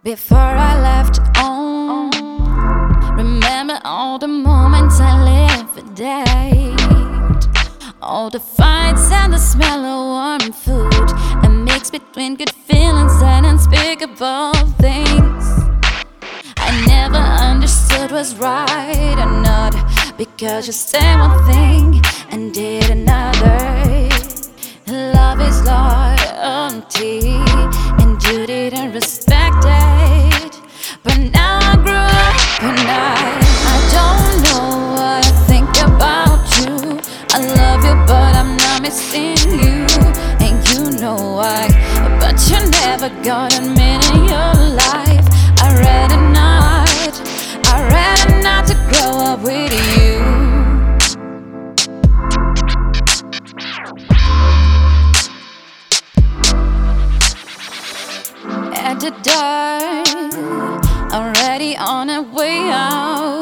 Before I left home, remember all the moments I lived for days. All the fights and the smell of warm food, a mix between good feelings and unspeakable things. I never understood what's right or not, because you said one thing and did another. Love is loyalty, and you didn't respect it. But now I grew up and I don't know what I think about you. I love you, but I'm not missing you, and you know why. But you never got a minute in your life. I'd rather not to grow up with you. At the door, already on our way out.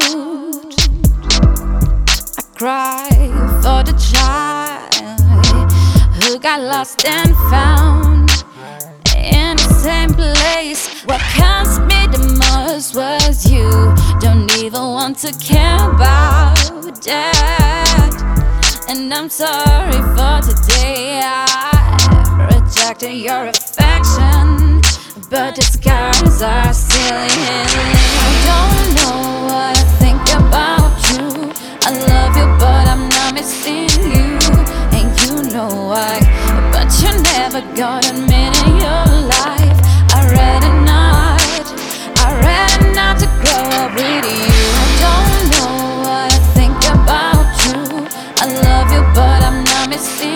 I cry for the child who got lost and found in the same place. What cost me the most was you. Don't even want to care about that. And I'm sorry for today. I rejected your affection, but the scars are still healing. I don't know what I think about you. I love you, but I'm not missing you, and you know why. But you never got a minute in your life. I'd rather not to grow up with you. I don't know what I think about you. I love you, but I'm not missing